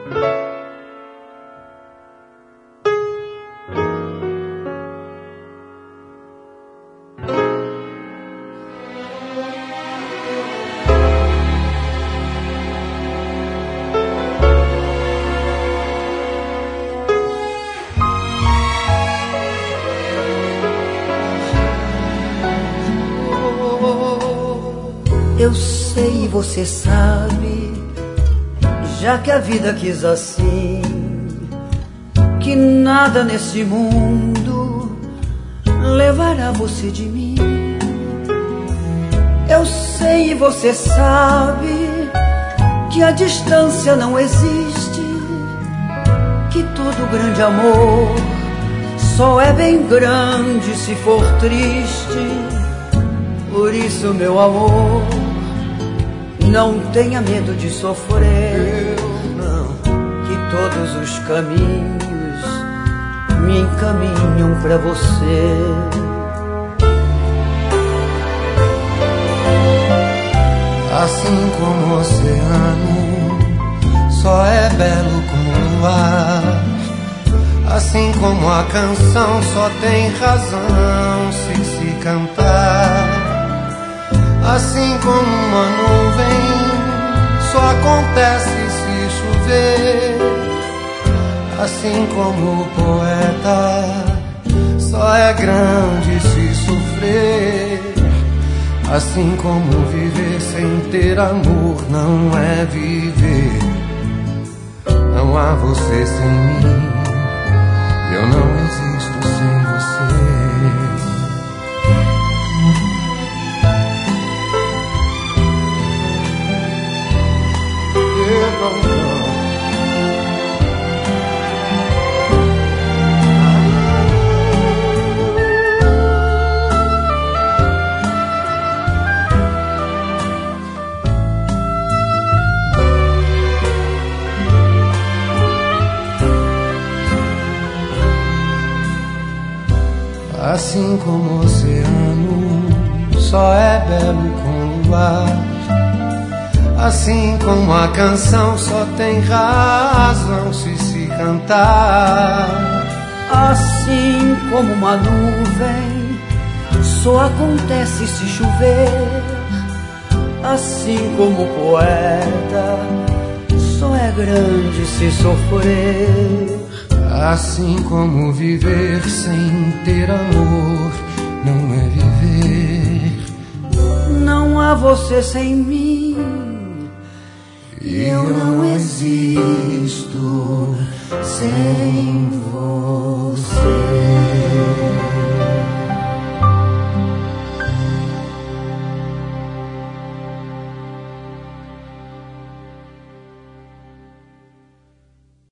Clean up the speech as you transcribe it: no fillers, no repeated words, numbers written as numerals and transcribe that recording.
Eu sei, você sabe, já que a vida quis assim, que nada nesse mundo levará você de mim. Eu sei, você sabe, que a distância não existe, que todo grande amor só é bem grande se for triste. Por isso, meu amor, não tenha medo de sofrer, não, que todos os caminhos me encaminham pra você. Assim como o oceano só é belo como o luar, assim como a canção só tem razão se cantar. Assim como uma nuvem só acontece se chover, assim como o poeta só é grande se sofrer, assim como viver sem ter amor não é viver. Não há você sem mim, eu não existo sem você. Assim como o oceano só é belo com o luar, assim como a canção só tem razão se cantar. Assim como uma nuvem só acontece se chover, assim como o poeta só é grande se sofrer. Assim como viver sem ter amor não é viver. Não há você sem mim, eu não existo sem